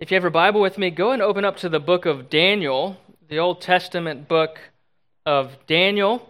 If you have your Bible with me, go and open up to the book of Daniel, the Old Testament book of Daniel.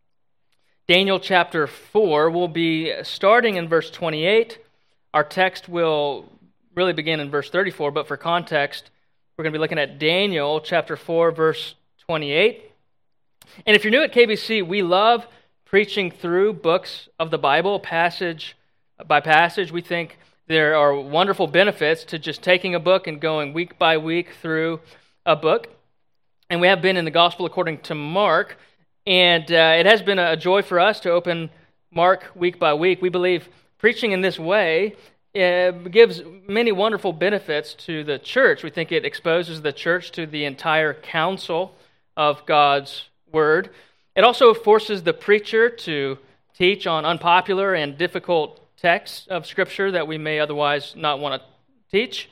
Daniel chapter 4, we'll be starting in verse 28. Our text will really begin in verse 34, but for context, we're going to be looking at Daniel chapter 4, verse 28. And if you're new at KBC, we love preaching through books of the Bible, passage by passage. We think there are wonderful benefits to just taking a book and going week by week through a book. And we have been in the Gospel according to Mark, and it has been a joy for us to open Mark week by week. We believe preaching in this way gives many wonderful benefits to the church. We think it exposes the church to the entire counsel of God's Word. It also forces the preacher to teach on unpopular and difficult texts of Scripture that we may otherwise not want to teach.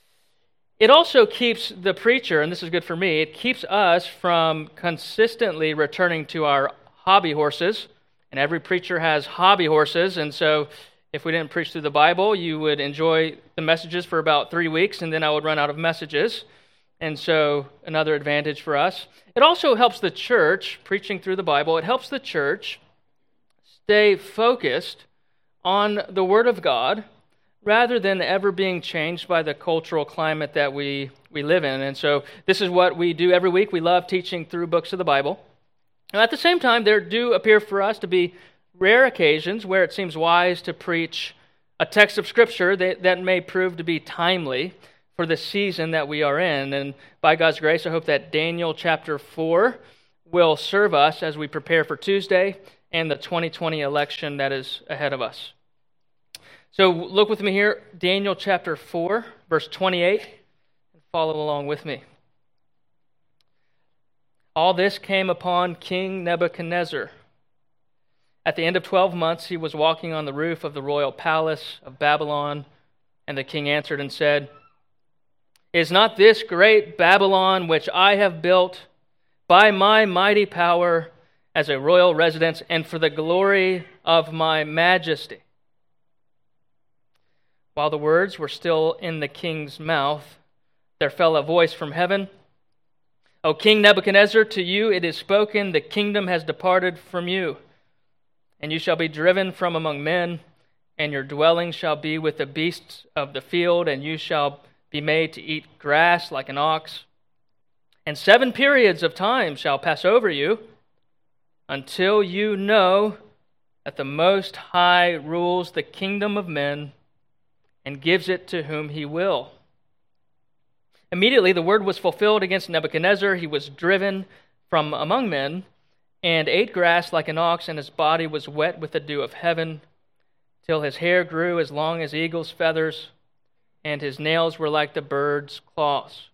It also keeps the preacher, and this is good for me, it keeps us from consistently returning to our hobby horses. And every preacher has hobby horses, and so if we didn't preach through the Bible, you would enjoy the messages for about 3 weeks, and then I would run out of messages. And so another advantage for us. It also helps the church, preaching through the Bible, it helps the church stay focused on the Word of God rather than ever being changed by the cultural climate that we live in. And so this is what we do every week. We love teaching through books of the Bible. And at the same time, there do appear for us to be rare occasions where it seems wise to preach a text of Scripture that may prove to be timely for the season that we are in. And by God's grace, I hope that Daniel chapter 4 will serve us as we prepare for Tuesday and the 2020 election that is ahead of us. So look with me here, Daniel chapter 4, verse 28, and follow along with me. All this came upon King Nebuchadnezzar. At the end of 12 months, he was walking on the roof of the royal palace of Babylon, and the king answered and said, "Is not this great Babylon which I have built by my mighty power as a royal residence and for the glory of my majesty?" While the words were still in the king's mouth, there fell a voice from heaven, "O King Nebuchadnezzar, to you it is spoken, the kingdom has departed from you, and you shall be driven from among men, and your dwelling shall be with the beasts of the field, and you shall be made to eat grass like an ox. And 7 periods of time shall pass over you, until you know that the Most High rules the kingdom of men and gives it to whom he will." Immediately the word was fulfilled against Nebuchadnezzar. He was driven from among men and ate grass like an ox, and his body was wet with the dew of heaven, till his hair grew as long as eagle's feathers, and his nails were like the bird's claws.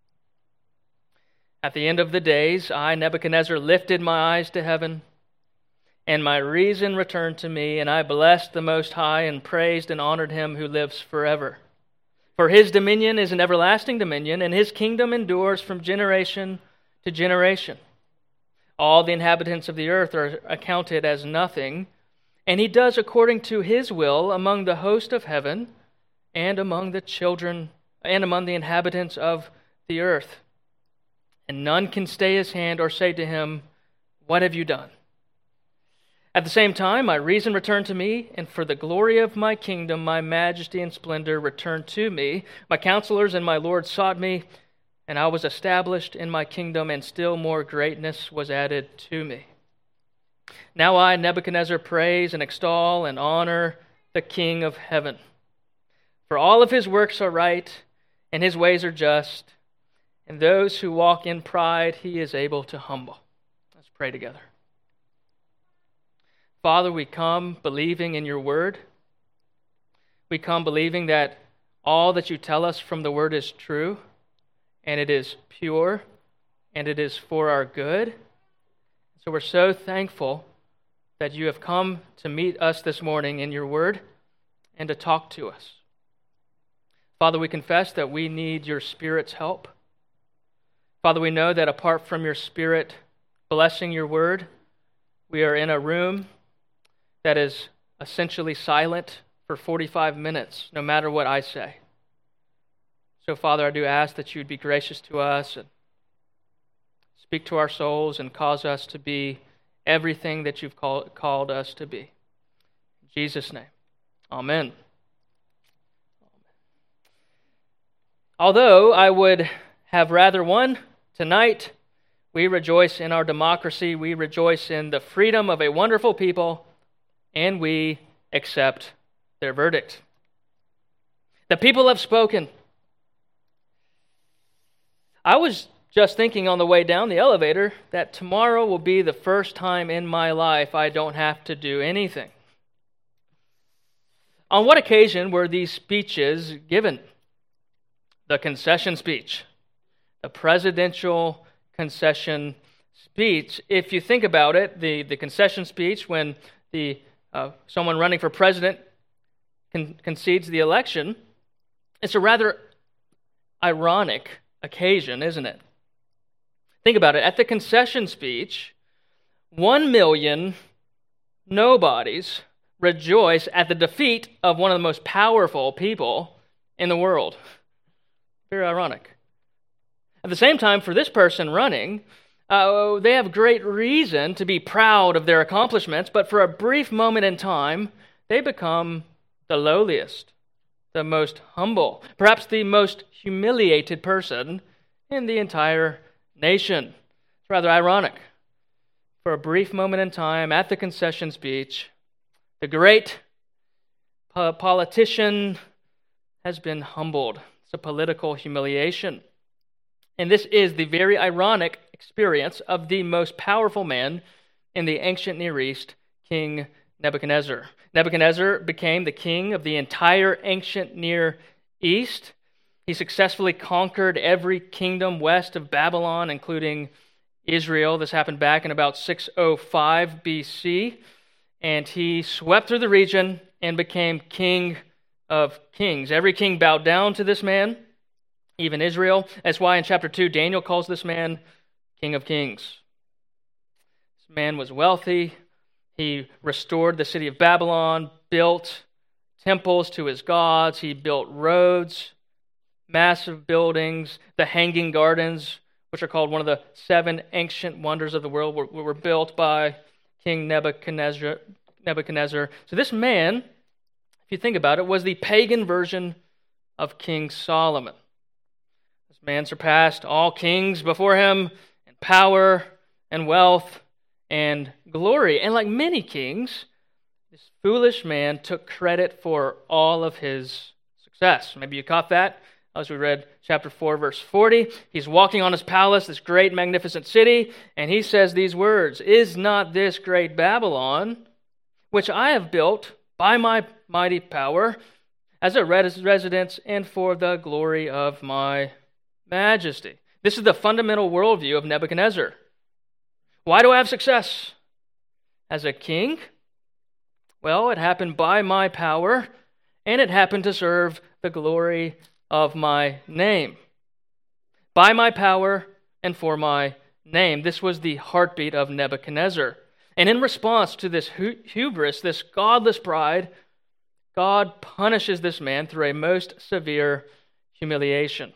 At the end of the days, I, Nebuchadnezzar, lifted my eyes to heaven, and my reason returned to me, and I blessed the Most High and praised and honored him who lives forever. For his dominion is an everlasting dominion, and his kingdom endures from generation to generation. All the inhabitants of the earth are accounted as nothing, and he does according to his will among the host of heaven and among the children and among the inhabitants of the earth. And none can stay his hand or say to him, "What have you done?" At the same time, my reason returned to me, and for the glory of my kingdom, my majesty and splendor returned to me. My counselors and my lords sought me, and I was established in my kingdom, and still more greatness was added to me. Now I, Nebuchadnezzar, praise and extol and honor the King of heaven. For all of his works are right, and his ways are just, and those who walk in pride he is able to humble. Let's pray together. Father, we come believing in your word. We come believing that all that you tell us from the word is true, and it is pure, and it is for our good. So we're so thankful that you have come to meet us this morning in your word and to talk to us. Father, we confess that we need your Spirit's help. Father, we know that apart from your Spirit blessing your word, we are in a room that is essentially silent for 45 minutes, no matter what I say. So, Father, I do ask that you would be gracious to us and speak to our souls and cause us to be everything that you've called us to be. In Jesus' name, amen. Although I would have rather won tonight, we rejoice in our democracy, we rejoice in the freedom of a wonderful people, and we accept their verdict. The people have spoken. I was just thinking on the way down the elevator that tomorrow will be the first time in my life I don't have to do anything. On what occasion were these speeches given? The concession speech, the presidential concession speech. If you think about it, the concession speech when someone running for president concedes the election, it's a rather ironic occasion, isn't it? Think about it. At the concession speech, 1 million nobodies rejoice at the defeat of one of the most powerful people in the world. Very ironic. At the same time, for this person running, they have great reason to be proud of their accomplishments, but for a brief moment in time, they become the lowliest, the most humble, perhaps the most humiliated person in the entire nation. It's rather ironic. For a brief moment in time, at the concession speech, the great politician has been humbled. It's a political humiliation. And this is the very ironic experience of the most powerful man in the ancient Near East, King Nebuchadnezzar. Nebuchadnezzar became the king of the entire ancient Near East. He successfully conquered every kingdom west of Babylon, including Israel. This happened back in about 605 BC. And he swept through the region and became king of kings. Every king bowed down to this man, even Israel. That's why in chapter 2, Daniel calls this man King of Kings. This man was wealthy. He restored the city of Babylon, built temples to his gods. He built roads, massive buildings. The Hanging Gardens, which are called one of the 7 ancient wonders of the world, were built by King Nebuchadnezzar. So this man, if you think about it, was the pagan version of King Solomon. This man surpassed all kings before him in power and wealth and glory. And like many kings, this foolish man took credit for all of his success. Maybe you caught that as we read chapter 4, verse 40. He's walking on his palace, this great, magnificent city, and he says these words, "Is not this great Babylon, which I have built by my mighty power, as a residence and for the glory of my majesty?" This is the fundamental worldview of Nebuchadnezzar. Why do I have success? As a king? Well, it happened by my power, and it happened to serve the glory of my name. By my power and for my name. This was the heartbeat of Nebuchadnezzar. And in response to this hubris, this godless pride, God punishes this man through a most severe humiliation.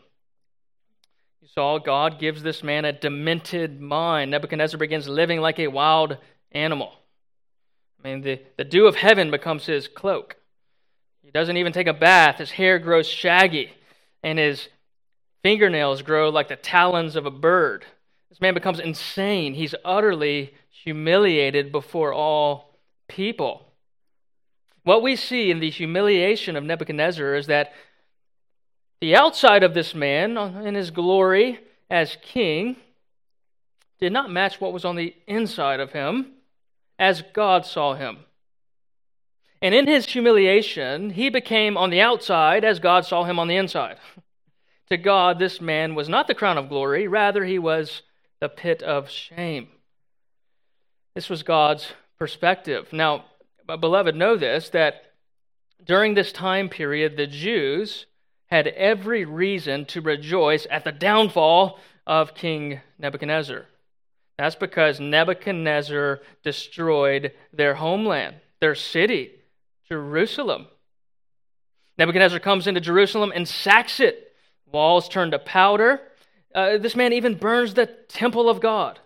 You saw God gives this man a demented mind. Nebuchadnezzar begins living like a wild animal. I mean, the dew of heaven becomes his cloak. He doesn't even take a bath. His hair grows shaggy, and his fingernails grow like the talons of a bird. This man becomes insane. He's utterly humiliated before all people. What we see in the humiliation of Nebuchadnezzar is that the outside of this man, in his glory as king, did not match what was on the inside of him as God saw him. And in his humiliation, he became on the outside as God saw him on the inside. To God, this man was not the crown of glory, rather he was the pit of shame. This was God's perspective. Now, beloved, know this, that during this time period, the Jews had every reason to rejoice at the downfall of King Nebuchadnezzar. That's because Nebuchadnezzar destroyed their homeland, their city, Jerusalem. Nebuchadnezzar comes into Jerusalem and sacks it Walls turn to powder. This man even burns the temple of God.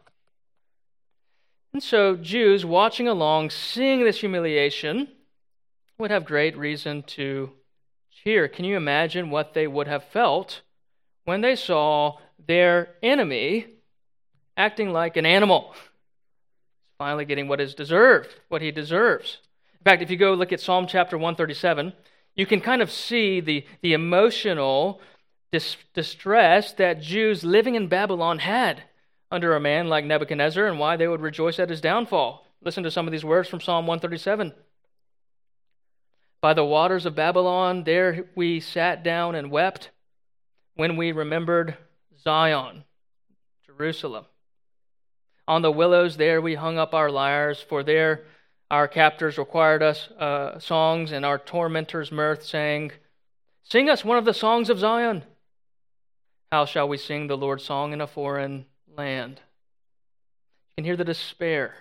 And so Jews watching along, seeing this humiliation, would have great reason to cheer. Can you imagine what they would have felt when they saw their enemy acting like an animal, finally getting what he deserves? In fact, if you go look at Psalm chapter 137, you can kind of see the emotional distress that Jews living in Babylon had under a man like Nebuchadnezzar and why they would rejoice at his downfall. Listen to some of these words from Psalm 137. By the waters of Babylon, there we sat down and wept when we remembered Zion, Jerusalem. On the willows there we hung up our lyres, for there our captors required us songs, and our tormentors' mirth, saying, "Sing us one of the songs of Zion." How shall we sing the Lord's song in a foreign land? You can hear the despair.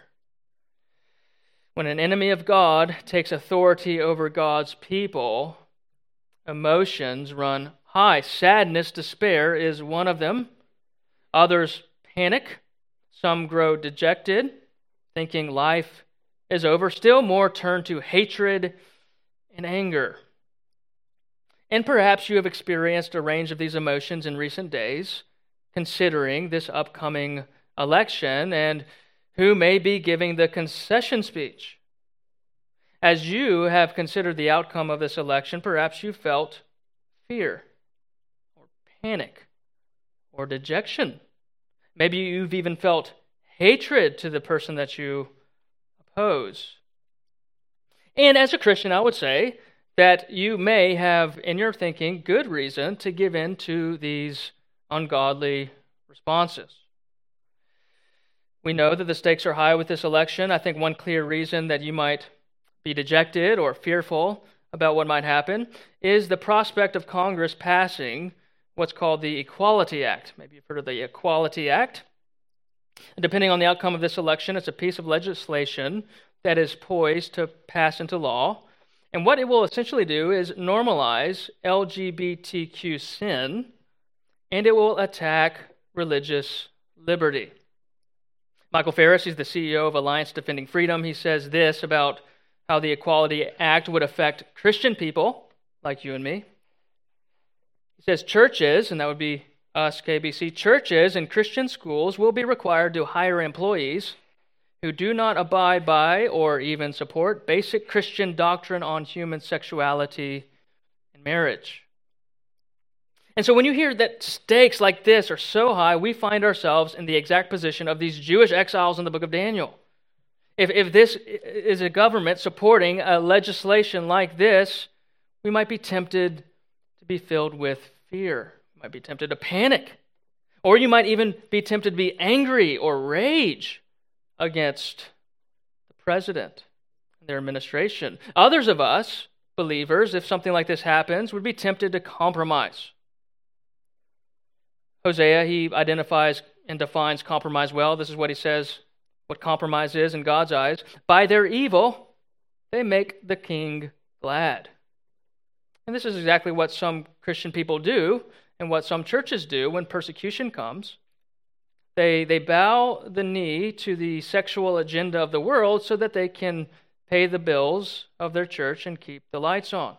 When an enemy of God takes authority over God's people, emotions run high. Sadness, despair is one of them. Others panic. Some grow dejected, thinking life is over. Still more turn to hatred and anger. And perhaps you have experienced a range of these emotions in recent days, considering this upcoming election and who may be giving the concession speech. As you have considered the outcome of this election, perhaps you felt fear or panic or dejection. Maybe you've even felt hatred to the person that you oppose. And as a Christian, I would say that you may have, in your thinking, good reason to give in to these ungodly responses. We know that the stakes are high with this election. I think one clear reason that you might be dejected or fearful about what might happen is the prospect of Congress passing what's called the Equality Act. Maybe you've heard of the Equality Act. And depending on the outcome of this election, it's a piece of legislation that is poised to pass into law. And what it will essentially do is normalize LGBTQ sin, and it will attack religious liberty. Michael Farris, he's the CEO of Alliance Defending Freedom. He says this about how the Equality Act would affect Christian people like you and me. He says churches, and that would be us, KBC, churches and Christian schools will be required to hire employees who do not abide by or even support basic Christian doctrine on human sexuality and marriage. And so when you hear that stakes like this are so high, we find ourselves in the exact position of these Jewish exiles in the book of Daniel. If this is a government supporting a legislation like this, we might be tempted to be filled with fear. We might be tempted to panic. Or you might even be tempted to be angry or rage against the president and their administration. Others of us, believers, if something like this happens, would be tempted to compromise. Hosea, he identifies and defines compromise well. This is what he says, what compromise is in God's eyes. By their evil, they make the king glad. And this is exactly what some Christian people do and what some churches do when persecution comes. They bow the knee to the sexual agenda of the world so that they can pay the bills of their church and keep the lights on.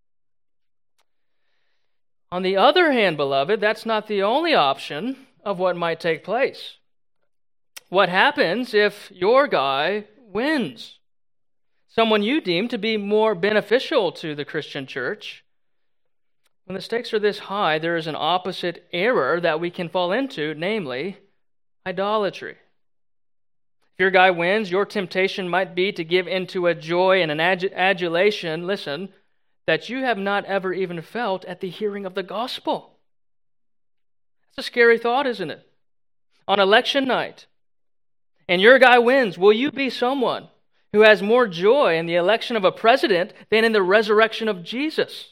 On the other hand, beloved, that's not the only option of what might take place. What happens if your guy wins? Someone you deem to be more beneficial to the Christian church. When the stakes are this high, there is an opposite error that we can fall into, namely idolatry. If your guy wins, your temptation might be to give into a joy and an adulation, listen, that you have not ever even felt at the hearing of the gospel. That's a scary thought, isn't it? On election night, and your guy wins, will you be someone who has more joy in the election of a president than in the resurrection of Jesus?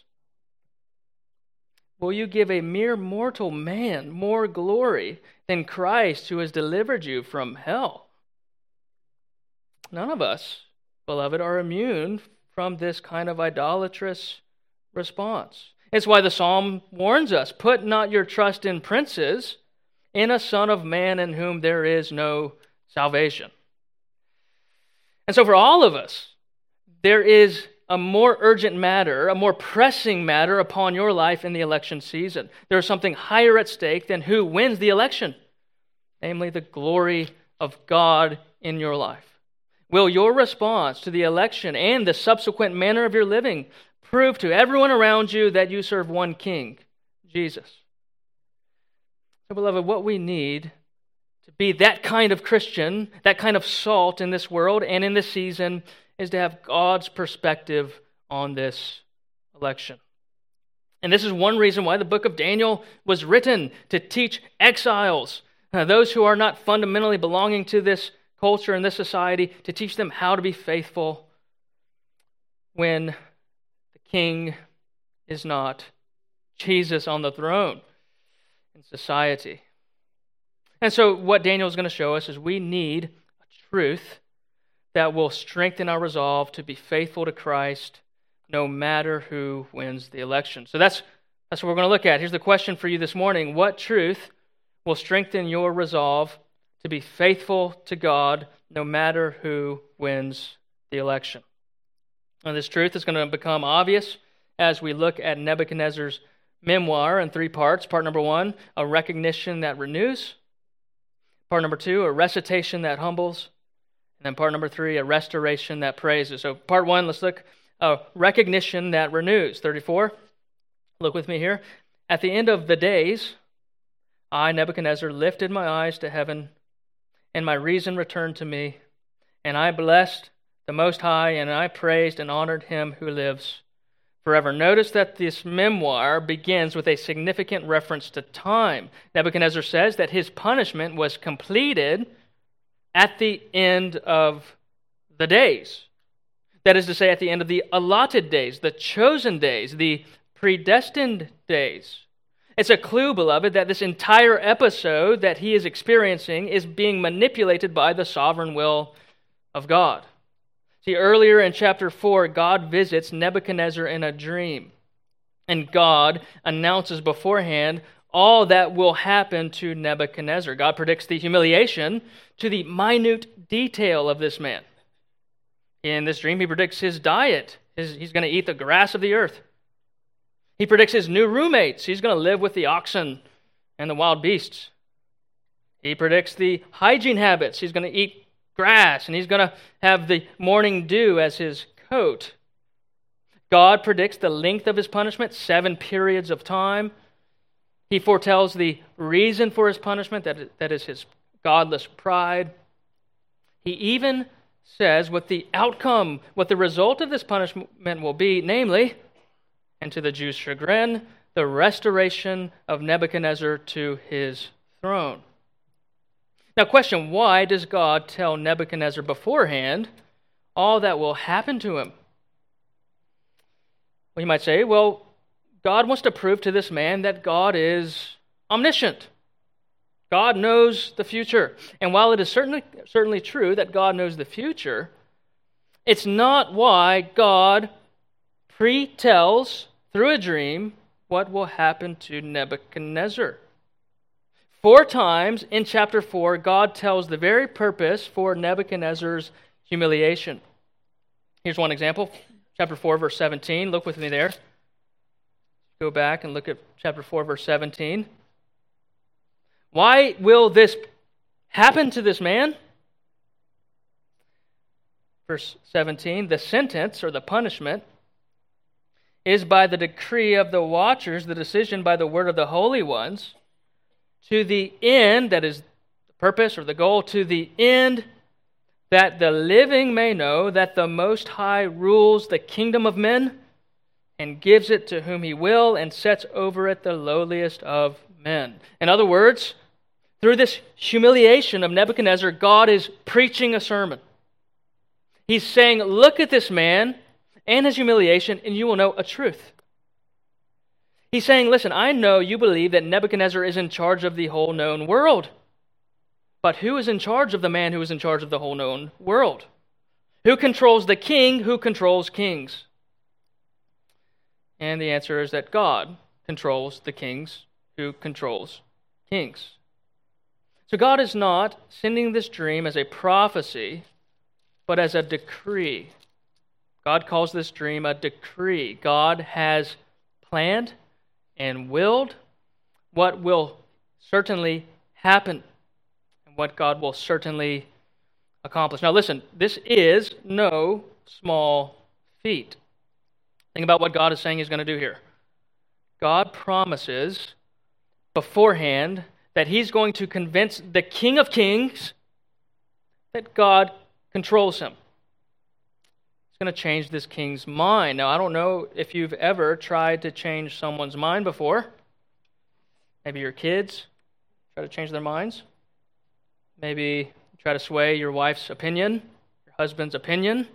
Will you give a mere mortal man more glory than Christ who has delivered you from hell? None of us, beloved, are immune from this kind of idolatrous response. It's why the psalm warns us, put not your trust in princes, in a son of man in whom there is no salvation. And so for all of us, there is a more urgent matter, a more pressing matter upon your life in the election season. There is something higher at stake than who wins the election, namely the glory of God in your life. Will your response to the election and the subsequent manner of your living prove to everyone around you that you serve one King, Jesus? So, beloved, what we need to be that kind of Christian, that kind of salt in this world and in this season, is to have God's perspective on this election. And this is one reason why the book of Daniel was written, to teach exiles, those who are not fundamentally belonging to this culture and this society, to teach them how to be faithful when the king is not Jesus on the throne in society. And so what Daniel is going to show us is we need a truth that will strengthen our resolve to be faithful to Christ no matter who wins the election. So that's what we're going to look at. Here's the question for you this morning. What truth will strengthen your resolve to be faithful to God no matter who wins the election? And this truth is going to become obvious as we look at Nebuchadnezzar's memoir in three parts. Part number one, a recognition that renews. Part number two, a recitation that humbles. And then part number three, a restoration that praises. So part one, let's look, a recognition that renews. 34, look with me here. At the end of the days, I, Nebuchadnezzar, lifted my eyes to heaven, and my reason returned to me, and I blessed the Most High, and I praised and honored him who lives forever. Notice that this memoir begins with a significant reference to time. Nebuchadnezzar says that his punishment was completed at the end of the days. That is to say, at the end of the allotted days, the chosen days, the predestined days. It's a clue, beloved, that this entire episode that he is experiencing is being manipulated by the sovereign will of God. See, earlier in chapter 4, God visits Nebuchadnezzar in a dream. And God announces beforehand all that will happen to Nebuchadnezzar. God predicts the humiliation to the minute detail of this man. In this dream, he predicts his diet. He's going to eat the grass of the earth. He predicts his new roommates. He's going to live with the oxen and the wild beasts. He predicts the hygiene habits. He's going to eat grass, and he's going to have the morning dew as his coat. God predicts the length of his punishment, 7 periods of time. He foretells the reason for his punishment, that is his godless pride. He even says what the outcome, what the result of this punishment will be, namely, and to the Jews' chagrin, the restoration of Nebuchadnezzar to his throne. Now, question, why does God tell Nebuchadnezzar beforehand all that will happen to him? Well, you might say, well, God wants to prove to this man that God is omniscient. God knows the future. And while it is certainly true that God knows the future, it's not why God pre-tells through a dream what will happen to Nebuchadnezzar. 4 times in chapter 4, God tells the very purpose for Nebuchadnezzar's humiliation. Here's one example, chapter 4, verse 17. Look with me there. Go back and look at chapter 4, verse 17. Why will this happen to this man? Verse 17, the sentence or the punishment is by the decree of the watchers, the decision by the word of the holy ones, to the end, that is the purpose or the goal, to the end that the living may know that the Most High rules the kingdom of men and gives it to whom he will and sets over it the lowliest of men. In other words, through this humiliation of Nebuchadnezzar, God is preaching a sermon. He's saying, look at this man and his humiliation, and you will know a truth. He's saying, listen, I know you believe that Nebuchadnezzar is in charge of the whole known world. But who is in charge of the man who is in charge of the whole known world? Who controls the king? Who controls kings? And the answer is that God controls the kings who controls kings. So God is not sending this dream as a prophecy, but as a decree. God calls this dream a decree. God has planned and willed what will certainly happen and what God will certainly accomplish. Now listen, this is no small feat. Think about what God is saying He's going to do here. God promises beforehand that He's going to convince the King of Kings that God controls him. He's going to change this king's mind. Now, I don't know if you've ever tried to change someone's mind before. Maybe your kids try to change their minds. Maybe try to sway your wife's opinion, your husband's opinion.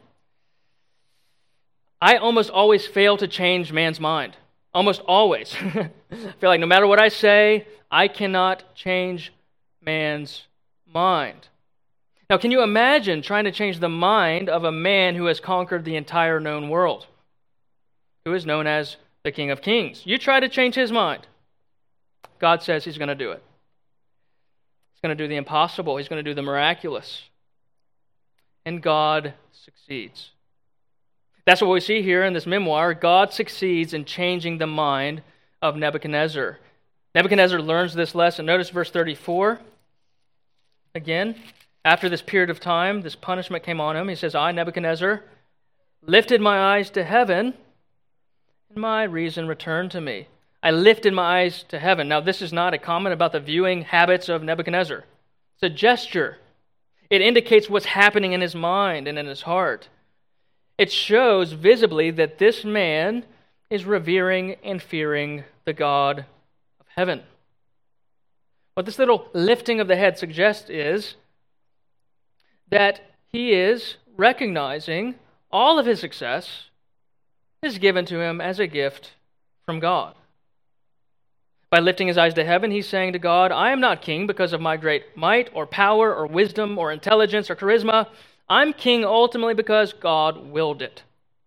I almost always fail to change man's mind. Almost always. I feel like no matter what I say, I cannot change man's mind. Now, can you imagine trying to change the mind of a man who has conquered the entire known world, who is known as the King of Kings? You try to change his mind. God says He's going to do it. He's going to do the impossible. He's going to do the miraculous. And God succeeds. That's what we see here in this memoir. God succeeds in changing the mind of Nebuchadnezzar. Nebuchadnezzar learns this lesson. Notice verse 34. Again, after this period of time, this punishment came on him. He says, I, Nebuchadnezzar, lifted my eyes to heaven, and my reason returned to me. I lifted my eyes to heaven. Now, this is not a comment about the viewing habits of Nebuchadnezzar. It's a gesture. It indicates what's happening in his mind and in his heart. It shows visibly that this man is revering and fearing the God of heaven. What this little lifting of the head suggests is that he is recognizing all of his success is given to him as a gift from God. By lifting his eyes to heaven, he's saying to God, I am not king because of my great might or power or wisdom or intelligence or charisma. I'm king ultimately because God willed it.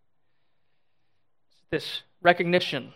This recognition.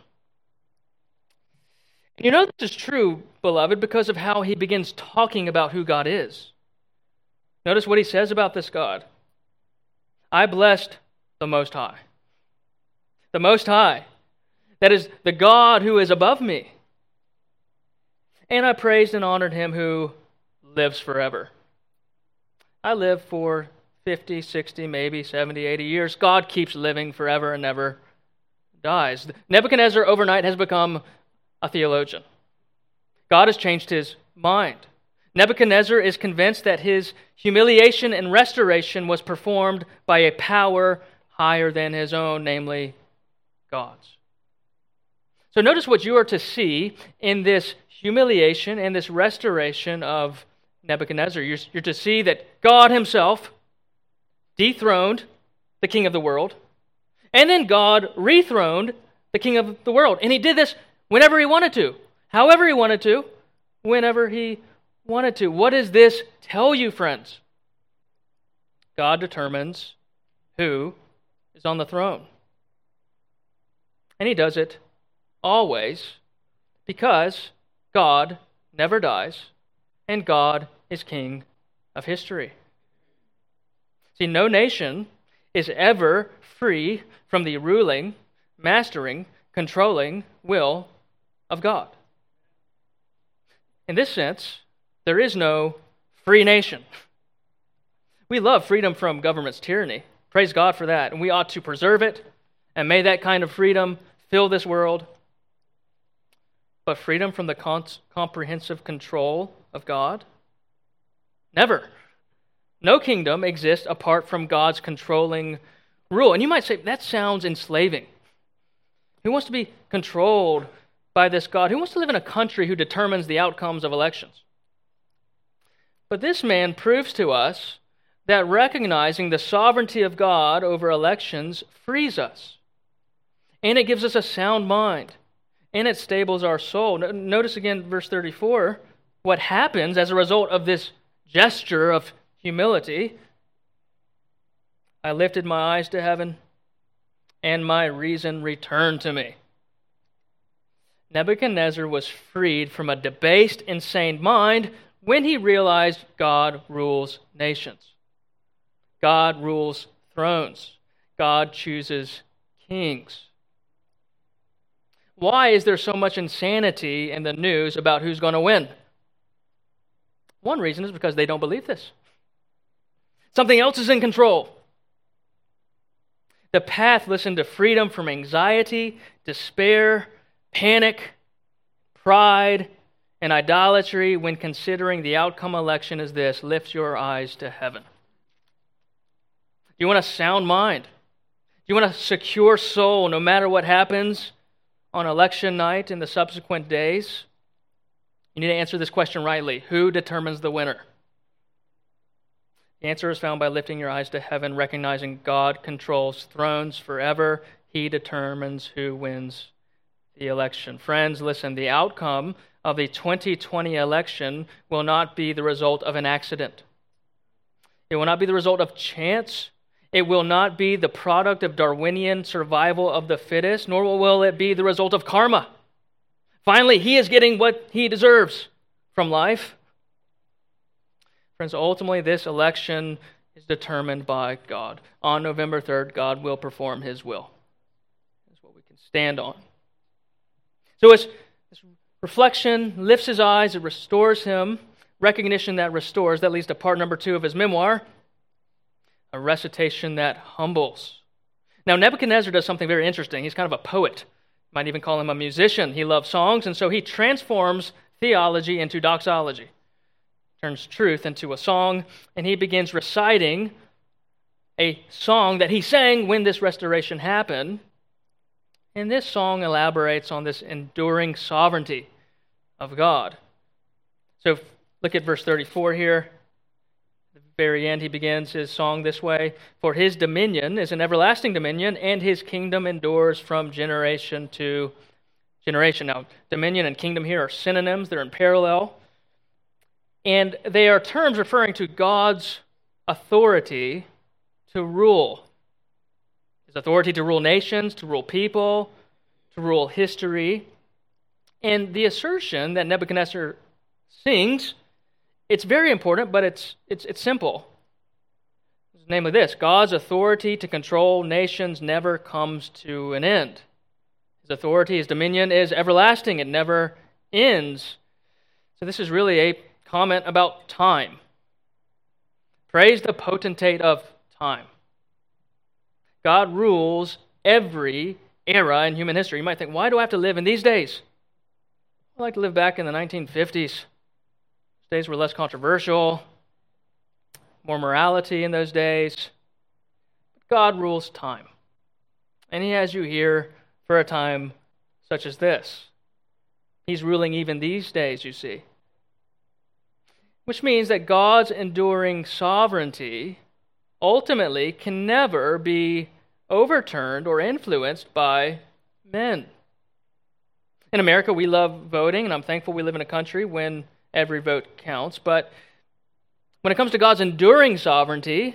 You know this is true, beloved, because of how he begins talking about who God is. Notice what he says about this God. I blessed the Most High. The Most High. That is the God who is above me. And I praised and honored Him who lives forever. I live for 50, 60, maybe 70, 80 years. God keeps living forever and never dies. Nebuchadnezzar overnight has become a theologian. God has changed his mind. Nebuchadnezzar is convinced that his humiliation and restoration was performed by a power higher than his own, namely God's. So notice what you are to see in this humiliation and this restoration of Nebuchadnezzar. You're to see that God Himself dethroned the king of the world, and then God rethroned the king of the world. And He did this whenever He wanted to, however He wanted to, whenever He wanted to. What does this tell you, friends? God determines who is on the throne. And He does it always because God never dies and God is king of history. See, no nation is ever free from the ruling, mastering, controlling will of God. In this sense, there is no free nation. We love freedom from government's tyranny. Praise God for that. And we ought to preserve it. And may that kind of freedom fill this world. But freedom from the comprehensive control of God? Never. No kingdom exists apart from God's controlling rule. And you might say, that sounds enslaving. Who wants to be controlled by this God? Who wants to live in a country who determines the outcomes of elections? But this man proves to us that recognizing the sovereignty of God over elections frees us. And it gives us a sound mind. And it stables our soul. Notice again, verse 34, what happens as a result of this gesture of humility. I lifted my eyes to heaven, and my reason returned to me. Nebuchadnezzar was freed from a debased, insane mind when he realized God rules nations. God rules thrones. God chooses kings. Why is there so much insanity in the news about who's going to win? One reason is because they don't believe this. Something else is in control. The path, listen, to freedom from anxiety, despair, panic, pride, and idolatry when considering the outcome election is this: lift your eyes to heaven. Do you want a sound mind? Do you want a secure soul no matter what happens on election night and the subsequent days? You need to answer this question rightly. Who determines the winner? The answer is found by lifting your eyes to heaven, recognizing God controls thrones forever. He determines who wins the election. Friends, listen, the outcome of the 2020 election will not be the result of an accident. It will not be the result of chance. It will not be the product of Darwinian survival of the fittest, nor will it be the result of karma. Finally, he is getting what he deserves from life. Friends, ultimately, this election is determined by God. On November 3rd, God will perform his will. That's what we can stand on. So as this reflection lifts his eyes, it restores him. Recognition that restores, that leads to part number 2 of his memoir, a recitation that humbles. Now, Nebuchadnezzar does something very interesting. He's kind of a poet. You might even call him a musician. He loves songs, and so he transforms theology into doxology. Turns truth into a song, and he begins reciting a song that he sang when this restoration happened. And this song elaborates on this enduring sovereignty of God. So look at verse 34 here. At the very end, he begins his song this way: "For his dominion is an everlasting dominion, and his kingdom endures from generation to generation." Now, dominion and kingdom here are synonyms. They're in parallel. And they are terms referring to God's authority to rule. His authority to rule nations, to rule people, to rule history. And the assertion that Nebuchadnezzar sings, it's very important, but it's simple. Namely this: God's authority to control nations never comes to an end. His authority, his dominion is everlasting. It never ends. So this is really a comment about time. Praise the potentate of time. God rules every era in human history. You might think, why do I have to live in these days? I'd like to live back in the 1950s. Those days were less controversial, more morality in those days. God rules time. And he has you here for a time such as this. He's ruling even these days, you see. Which means that God's enduring sovereignty ultimately can never be overturned or influenced by men. In America, we love voting, and I'm thankful we live in a country when every vote counts. But when it comes to God's enduring sovereignty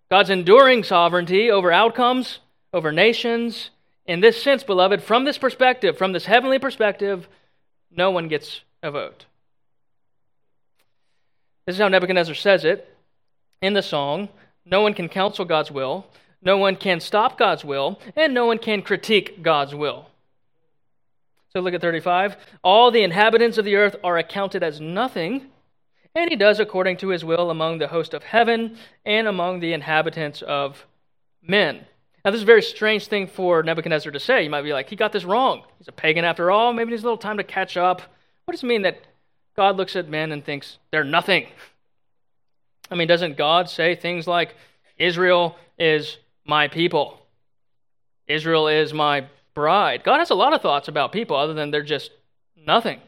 over outcomes, over nations, in this sense, beloved, from this perspective, from this heavenly perspective, no one gets a vote. This is how Nebuchadnezzar says it in the song. No one can counsel God's will, no one can stop God's will, and no one can critique God's will. So look at 35. All the inhabitants of the earth are accounted as nothing, and he does according to his will among the host of heaven and among the inhabitants of men. Now, this is a very strange thing for Nebuchadnezzar to say. You might be like, he got this wrong. He's a pagan after all. Maybe he needs a little time to catch up. What does it mean that God looks at men and thinks they're nothing? I mean, doesn't God say things like, Israel is my people. Israel is my bride. God has a lot of thoughts about people other than they're just nothing.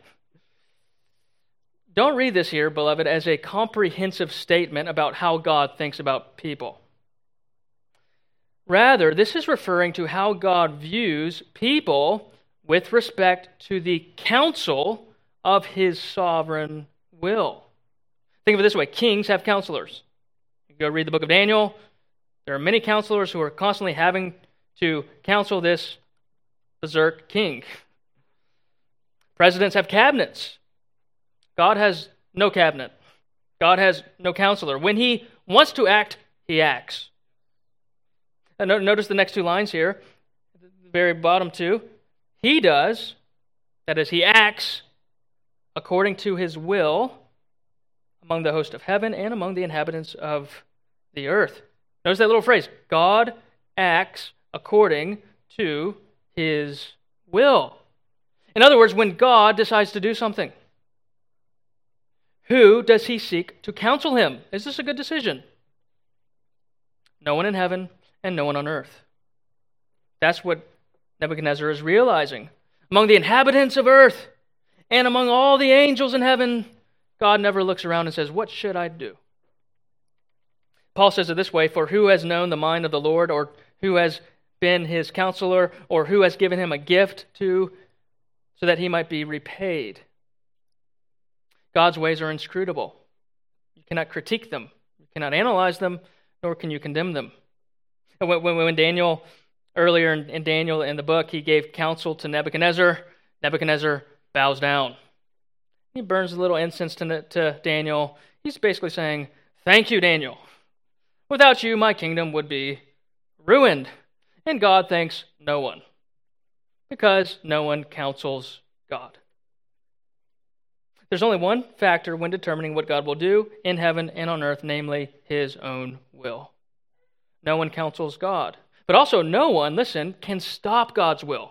Don't read this here, beloved, as a comprehensive statement about how God thinks about people. Rather, this is referring to how God views people with respect to the counsel of his sovereign will. Think of it this way: kings have counselors. You go read the book of Daniel. There are many counselors who are constantly having to counsel this berserk king. Presidents have cabinets. God has no cabinet. God has no counselor. When he wants to act, he acts. And notice the next two lines here, the very bottom two. He does, that is, he acts according to his will among the host of heaven and among the inhabitants of the earth. Notice that little phrase, God acts according to his will. In other words, when God decides to do something, who does he seek to counsel him? Is this a good decision? No one in heaven and no one on earth. That's what Nebuchadnezzar is realizing. Among the inhabitants of earth and among all the angels in heaven, God never looks around and says, what should I do? Paul says it this way, for who has known the mind of the Lord, or who has been his counselor, or who has given him a gift so that he might be repaid? God's ways are inscrutable. You cannot critique them. You cannot analyze them, nor can you condemn them. And when Daniel, earlier in Daniel in the book, he gave counsel to Nebuchadnezzar, Nebuchadnezzar bows down. He burns a little incense to Daniel. He's basically saying, thank you, Daniel. Without you, my kingdom would be ruined. And God thanks no one, because no one counsels God. There's only one factor when determining what God will do in heaven and on earth, namely his own will. No one counsels God. But also no one, listen, can stop God's will.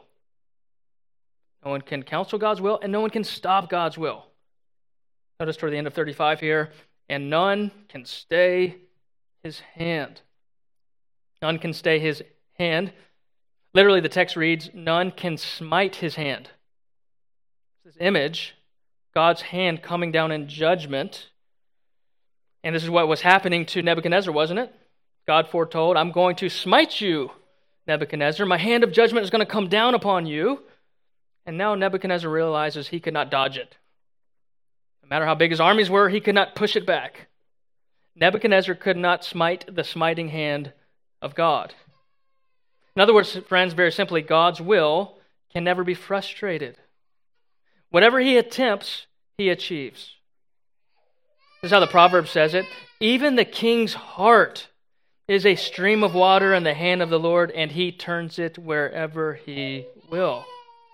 No one can counsel God's will, and no one can stop God's will. Notice toward the end of 35 here, and none can stay his hand. None can stay his hand. Literally, the text reads, none can smite his hand. This image, God's hand coming down in judgment. And this is what was happening to Nebuchadnezzar, wasn't it? God foretold, I'm going to smite you, Nebuchadnezzar. My hand of judgment is going to come down upon you. And now Nebuchadnezzar realizes he could not dodge it. No matter how big his armies were, he could not push it back. Nebuchadnezzar could not smite the smiting hand of God. In other words, friends, very simply, God's will can never be frustrated. Whatever he attempts, he achieves. This is how the proverb says it. Even the king's heart is a stream of water in the hand of the Lord, and he turns it wherever he will.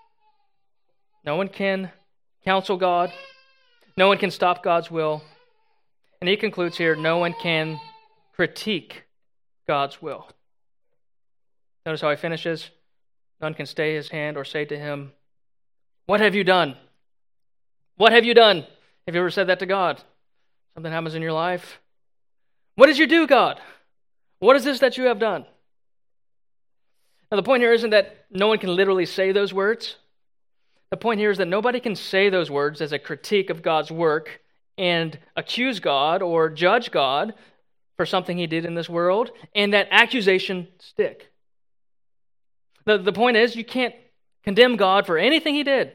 No one can counsel God. No one can stop God's will. And he concludes here, no one can critique God's will. Notice how he finishes. None can stay his hand or say to him, what have you done? What have you done? Have you ever said that to God? Something happens in your life. What did you do, God? What is this that you have done? Now, the point here isn't that no one can literally say those words. The point here is that nobody can say those words as a critique of God's work and accuse God or judge God for something he did in this world, and that accusation stick. The point is, you can't condemn God for anything he did.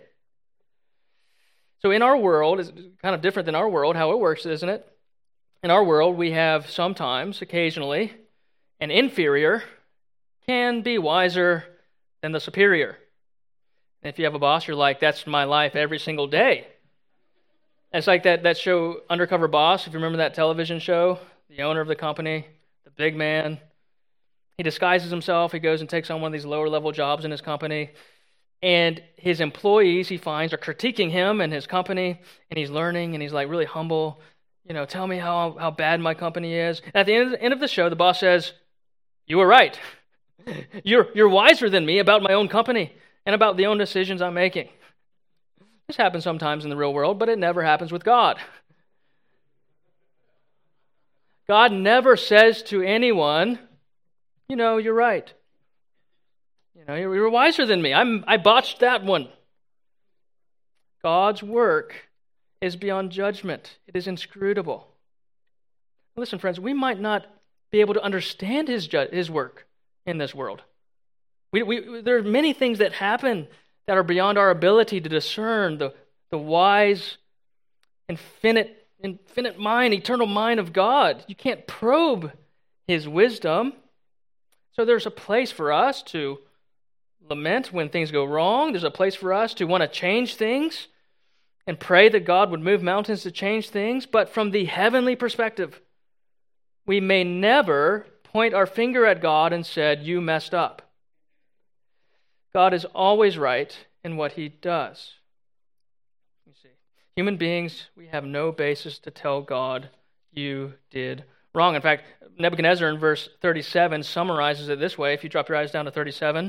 So in our world, it's kind of different than our world, how it works, isn't it? In our world, we have sometimes, occasionally, an inferior can be wiser than the superior. And if you have a boss, you're like, that's my life every single day. It's like that show, Undercover Boss, if you remember that television show, the owner of the company, the big man. He disguises himself. He goes and takes on one of these lower-level jobs in his company. And his employees, he finds, are critiquing him and his company. And he's learning, and he's like really humble. Tell me how bad my company is. And at the end of the show, the boss says, you were right. You're wiser than me about my own company and about the own decisions I'm making. This happens sometimes in the real world, but it never happens with God. God never says to anyone, you're right. You're wiser than me. I botched that one. God's work is beyond judgment. It is inscrutable. Listen, friends, we might not be able to understand his work in this world. There are many things that happen that are beyond our ability to discern the wise, infinite mind, eternal mind of God. You can't probe his wisdom. So there's a place for us to lament when things go wrong. There's a place for us to want to change things and pray that God would move mountains to change things. But from the heavenly perspective, we may never point our finger at God and said, "You messed up." God is always right in what he does. You see, human beings, we have no basis to tell God, "You did wrong." In fact, Nebuchadnezzar in verse 37 summarizes it this way. If you drop your eyes down to 37,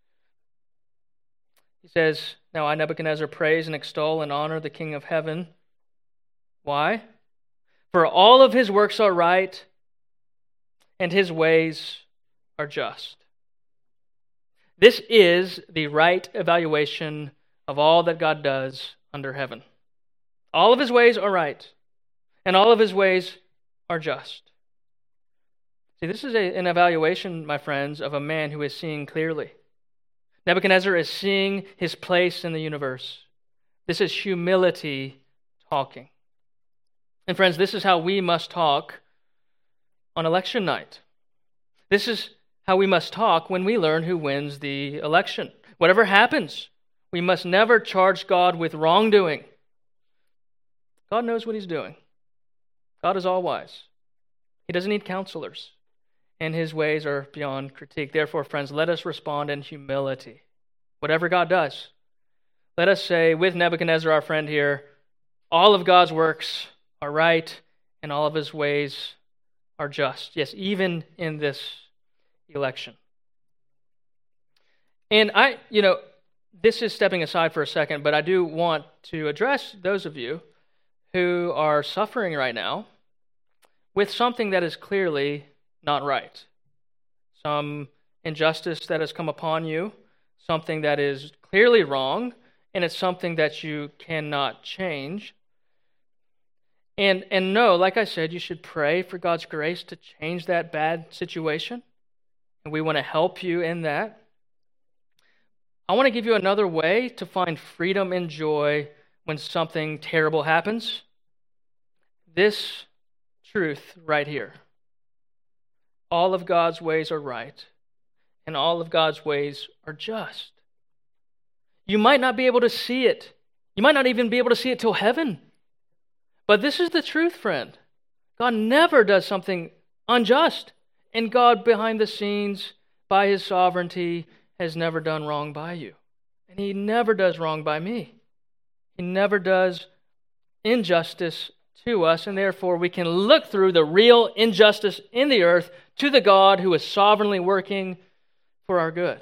he says, "Now I, Nebuchadnezzar, praise and extol and honor the King of heaven." Why? "For all of his works are right, and his ways are just." This is the right evaluation of all that God does under heaven. All of his ways are right, and all of his ways are just. See, this is an evaluation, my friends, of a man who is seeing clearly. Nebuchadnezzar is seeing his place in the universe. This is humility talking. And friends, this is how we must talk on election night. This is how we must talk when we learn who wins the election. Whatever happens, we must never charge God with wrongdoing. God knows what he's doing. God is all-wise. He doesn't need counselors, and his ways are beyond critique. Therefore, friends, let us respond in humility. Whatever God does, let us say with Nebuchadnezzar, our friend here, all of God's works are right, and all of his ways are just. Yes, even in this election. And this is stepping aside for a second, but I do want to address those of you who are suffering right now with something that is clearly not right. Some injustice that has come upon you, something that is clearly wrong, and it's something that you cannot change. And no, like I said, you should pray for God's grace to change that bad situation. And we want to help you in that. I want to give you another way to find freedom and joy when something terrible happens. This truth right here. All of God's ways are right, and all of God's ways are just. You might not be able to see it. You might not even be able to see it till heaven. But this is the truth, friend. God never does something unjust. And God, behind the scenes, by his sovereignty, has never done wrong by you. And he never does wrong by me. He never does injustice to us, and therefore we can look through the real injustice in the earth to the God who is sovereignly working for our good.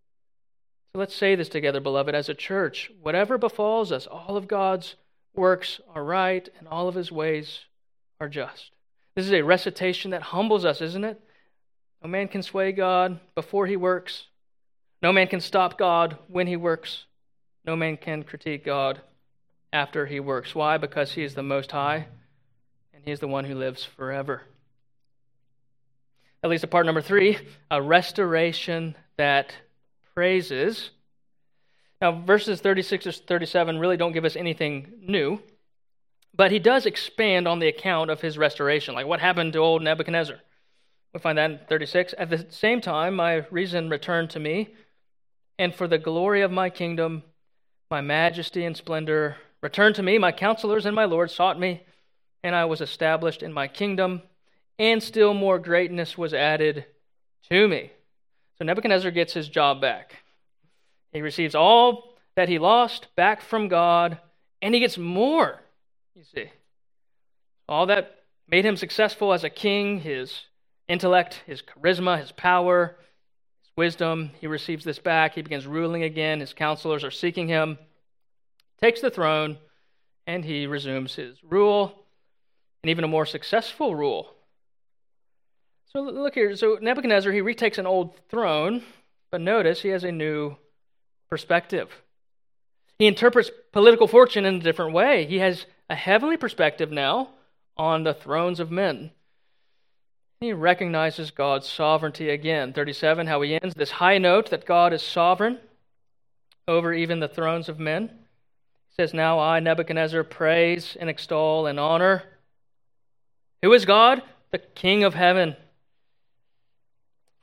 So let's say this together, beloved, as a church. Whatever befalls us, all of God's works are right, and all of his ways are just. This is a recitation that humbles us, isn't it? No man can sway God before he works. No man can stop God when he works. No man can critique God after he works. Why? Because he is the Most High, and he is the one who lives forever. That leads to part number 3, a restoration that praises. Now, verses 36 to 37 really don't give us anything new, but he does expand on the account of his restoration, like what happened to old Nebuchadnezzar. We find that in 36. "At the same time, my reason returned to me, and for the glory of my kingdom, my majesty and splendor returned to me. My counselors and my lord sought me, and I was established in my kingdom, and still more greatness was added to me." So Nebuchadnezzar gets his job back. He receives all that he lost back from God, and he gets more, you see. All that made him successful as a king, his intellect, his charisma, his power, his wisdom, he receives this back. He begins ruling again. His counselors are seeking him, takes the throne, and he resumes his rule, and even a more successful rule. So look here. So Nebuchadnezzar, he retakes an old throne, but notice he has a new perspective. He interprets political fortune in a different way. He has a heavenly perspective now on the thrones of men. He recognizes God's sovereignty again. 37, how he ends this high note that God is sovereign over even the thrones of men. He says, "Now I, Nebuchadnezzar, praise and extol and honor." Who is God? The King of heaven.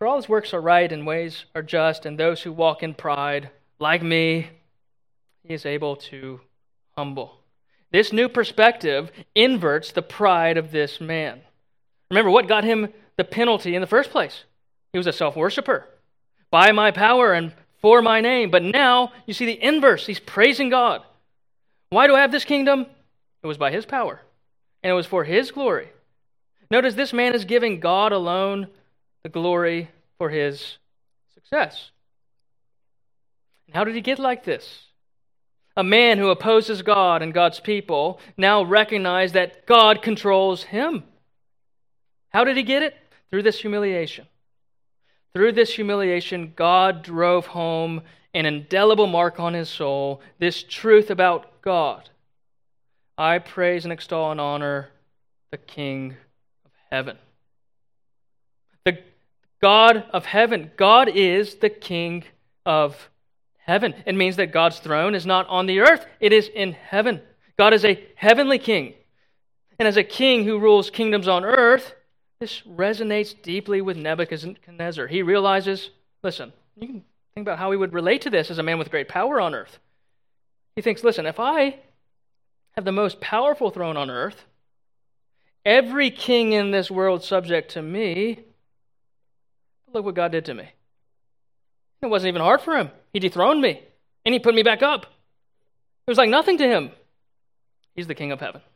For all his works are right and ways are just, and those who walk in pride, like me, he is able to humble. This new perspective inverts the pride of this man. Remember, what got him the penalty in the first place? He was a self-worshiper. By my power and for my name. But now, you see the inverse. He's praising God. Why do I have this kingdom? It was by his power. And it was for his glory. Notice this man is giving God alone the glory for his success. And how did he get like this? A man who opposes God and God's people now recognizes that God controls him. How did he get it? Through this humiliation. Through this humiliation, God drove home an indelible mark on his soul, this truth about God. I praise and extol and honor the King of heaven. The God of heaven. God is the King of heaven. It means that God's throne is not on the earth, it is in heaven. God is a heavenly king. And as a king who rules kingdoms on earth, this resonates deeply with Nebuchadnezzar. He realizes, listen, you can think about how he would relate to this as a man with great power on earth. He thinks, listen, if I have the most powerful throne on earth, every king in this world subject to me, look what God did to me. It wasn't even hard for him. He dethroned me, and he put me back up. It was like nothing to him. He's the King of heaven.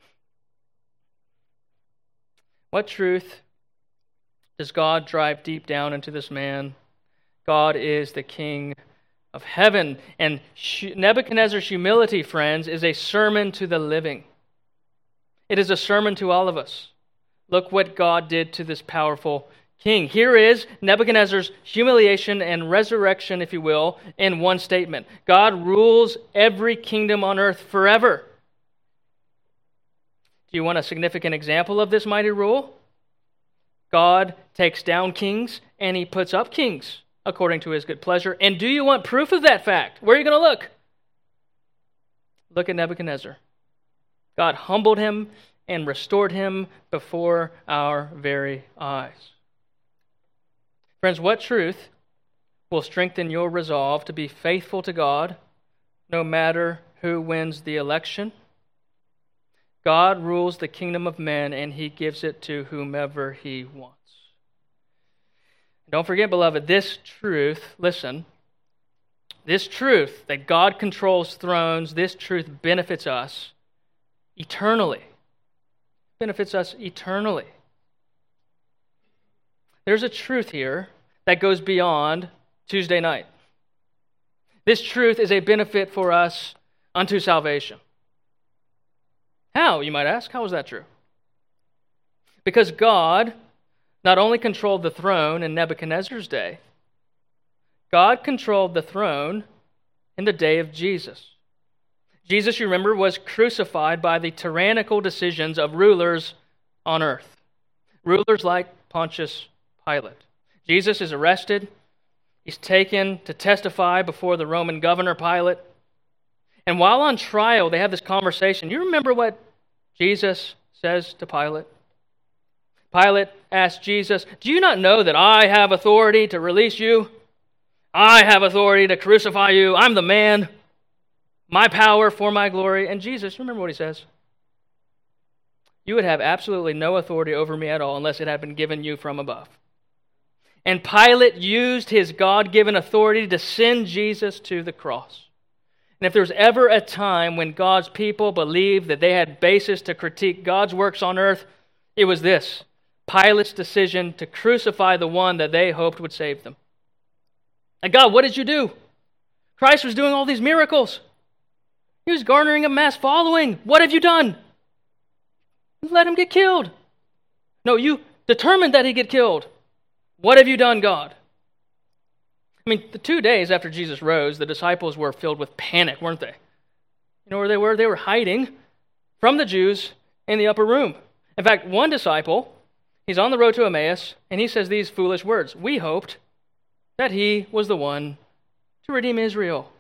What truth does God drive deep down into this man? God is the King of heaven. And Nebuchadnezzar's humility, friends, is a sermon to the living. It is a sermon to all of us. Look what God did to this powerful king. Here is Nebuchadnezzar's humiliation and resurrection, if you will, in one statement. God rules every kingdom on earth forever. Do you want a significant example of this mighty rule? God takes down kings and he puts up kings according to his good pleasure. And do you want proof of that fact? Where are you going to look? Look at Nebuchadnezzar. God humbled him and restored him before our very eyes. Friends, what truth will strengthen your resolve to be faithful to God no matter who wins the election? God rules the kingdom of men, and he gives it to whomever he wants. Don't forget, beloved, this truth, listen, this truth that God controls thrones, this truth benefits us eternally. Benefits us eternally. There's a truth here that goes beyond Tuesday night. This truth is a benefit for us unto salvation. How, you might ask? How is that true? Because God not only controlled the throne in Nebuchadnezzar's day, God controlled the throne in the day of Jesus. Jesus, you remember, was crucified by the tyrannical decisions of rulers on earth. Rulers like Pontius Pilate. Jesus is arrested. He's taken to testify before the Roman governor Pilate. And while on trial, they have this conversation. You remember what Jesus says to Pilate? Pilate asked Jesus, "Do you not know that I have authority to release you? I have authority to crucify you. I'm the man. My power for my glory." And Jesus, remember what he says? "You would have absolutely no authority over me at all unless it had been given you from above." And Pilate used his God-given authority to send Jesus to the cross. And if there was ever a time when God's people believed that they had basis to critique God's works on earth, it was this: Pilate's decision to crucify the one that they hoped would save them. And God, what did you do? Christ was doing all these miracles. He was garnering a mass following. What have you done? You let him get killed. No, you determined that he get killed. What have you done, God? I mean, the 2 days after Jesus rose, the disciples were filled with panic, weren't they? You know where they were? They were hiding from the Jews in the upper room. In fact, one disciple, he's on the road to Emmaus, and he says these foolish words: "We hoped that he was the one to redeem Israel."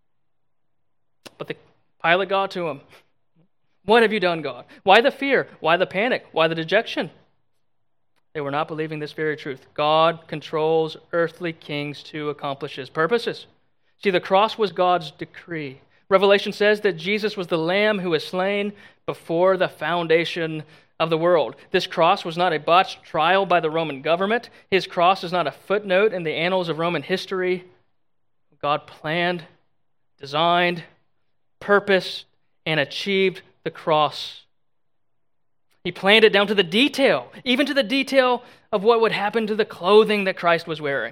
But the Pilate got to him. What have you done, God? Why the fear? Why the panic? Why the dejection? They were not believing this very truth. God controls earthly kings to accomplish his purposes. See, the cross was God's decree. Revelation says that Jesus was the Lamb who was slain before the foundation of the world. This cross was not a botched trial by the Roman government. His cross is not a footnote in the annals of Roman history. God planned, designed, purposed, and achieved the cross. He planned it down to the detail, even to the detail of what would happen to the clothing that Christ was wearing.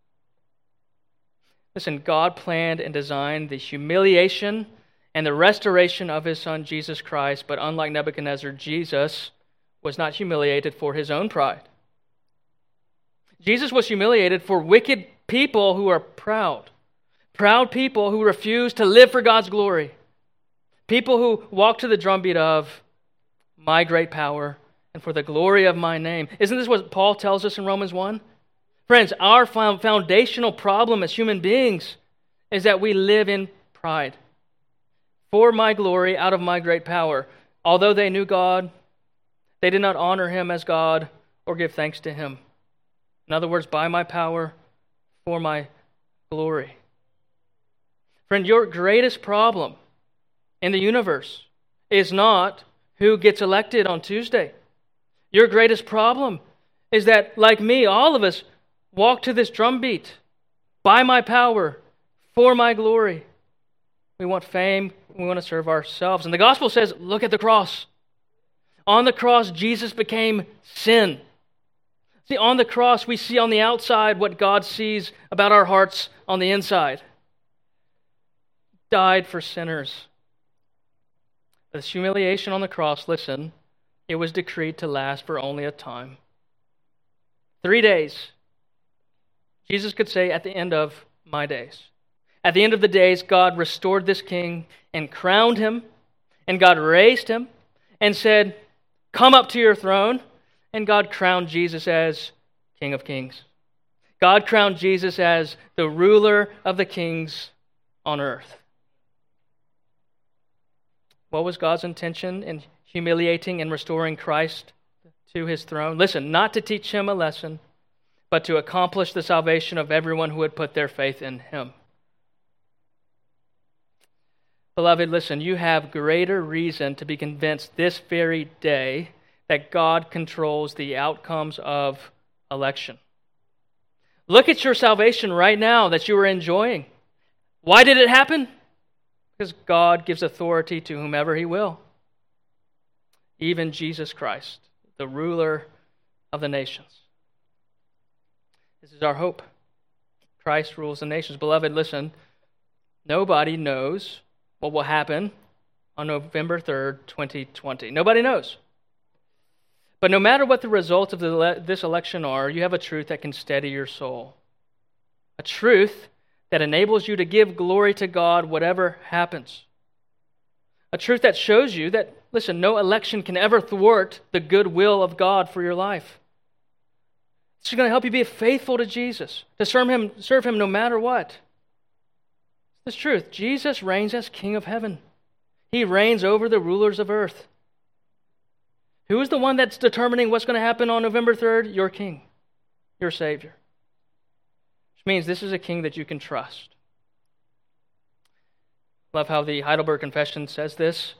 Listen, God planned and designed the humiliation and the restoration of his son Jesus Christ, but unlike Nebuchadnezzar, Jesus was not humiliated for his own pride. Jesus was humiliated for wicked people who are proud people who refuse to live for God's glory, people who walk to the drumbeat of my great power and for the glory of my name. Isn't this what Paul tells us in Romans 1? Friends, our foundational problem as human beings is that we live in pride. For my glory, out of my great power. Although they knew God, they did not honor him as God or give thanks to him. In other words, by my power, for my glory. Friend, your greatest problem in the universe is not who gets elected on Tuesday. Your greatest problem is that, like me, all of us walk to this drumbeat. By my power, for my glory. We want fame. We want to serve ourselves. And the gospel says, look at the cross. On the cross, Jesus became sin. See, on the cross, we see on the outside what God sees about our hearts on the inside. Died for sinners. This humiliation on the cross, listen, it was decreed to last for only a time. 3 days. Jesus could say, at the end of my days. At the end of the days, God restored this king and crowned him, and God raised him and said, come up to your throne. And God crowned Jesus as King of Kings. God crowned Jesus as the ruler of the kings on earth. What was God's intention in humiliating and restoring Christ to his throne? Listen, not to teach him a lesson, but to accomplish the salvation of everyone who would put their faith in him. Beloved, listen, you have greater reason to be convinced this very day that God controls the outcomes of election. Look at your salvation right now that you are enjoying. Why did it happen? Because God gives authority to whomever he will. Even Jesus Christ, the ruler of the nations. This is our hope. Christ rules the nations. Beloved, listen, nobody knows what will happen on November 3rd, 2020. Nobody knows. But no matter what the results of this election are, you have a truth that can steady your soul. A truth that enables you to give glory to God whatever happens. A truth that shows you that, listen, no election can ever thwart the good will of God for your life. It's going to help you be faithful to Jesus, to serve him no matter what. This truth, Jesus reigns as King of heaven. He reigns over the rulers of earth. Who is the one that's determining what's going to happen on November 3rd? Your King, your Savior. Which means this is a king that you can trust. Love how the Heidelberg Confession says this.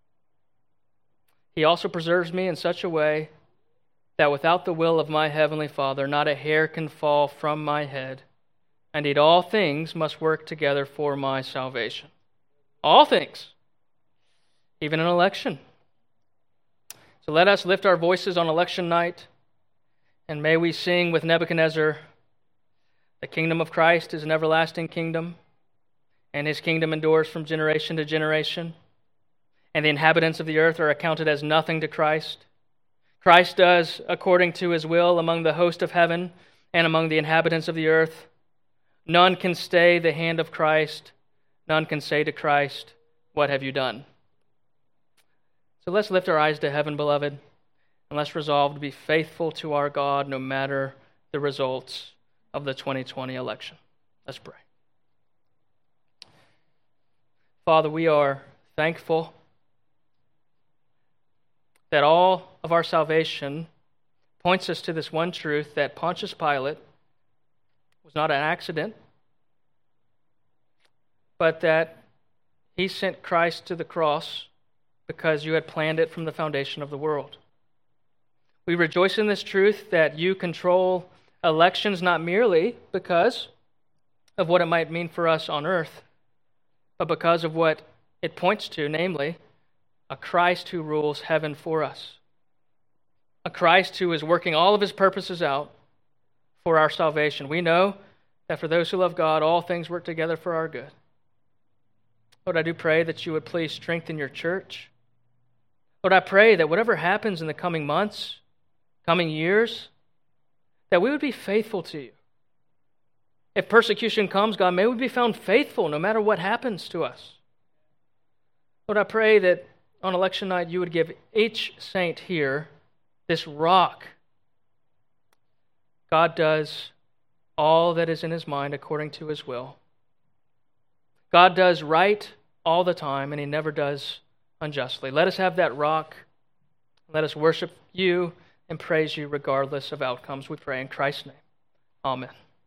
He also preserves me in such a way that without the will of my heavenly Father, not a hair can fall from my head. Indeed, all things must work together for my salvation. All things. Even an election. So let us lift our voices on election night, and may we sing with Nebuchadnezzar, the kingdom of Christ is an everlasting kingdom, and his kingdom endures from generation to generation, and the inhabitants of the earth are accounted as nothing to Christ. Christ does according to his will among the host of heaven and among the inhabitants of the earth. None can stay the hand of Christ. None can say to Christ, what have you done? So let's lift our eyes to heaven, beloved, and let's resolve to be faithful to our God no matter the results of the 2020 election. Let's pray. Father, we are thankful that all of our salvation points us to this one truth, that Pontius Pilate was not an accident, but that he sent Christ to the cross because you had planned it from the foundation of the world. We rejoice in this truth that you control elections not merely because of what it might mean for us on earth, but because of what it points to, namely, a Christ who rules heaven for us. A Christ who is working all of his purposes out for our salvation. We know that for those who love God, all things work together for our good. Lord, I do pray that you would please strengthen your church. Lord, I pray that whatever happens in the coming months, coming years, that we would be faithful to you. If persecution comes, God, may we be found faithful no matter what happens to us. Lord, I pray that on election night you would give each saint here this rock. God does all that is in his mind according to his will. God does right all the time, and he never does unjustly. Let us have that rock. Let us worship you and praise you regardless of outcomes. We pray in Christ's name. Amen.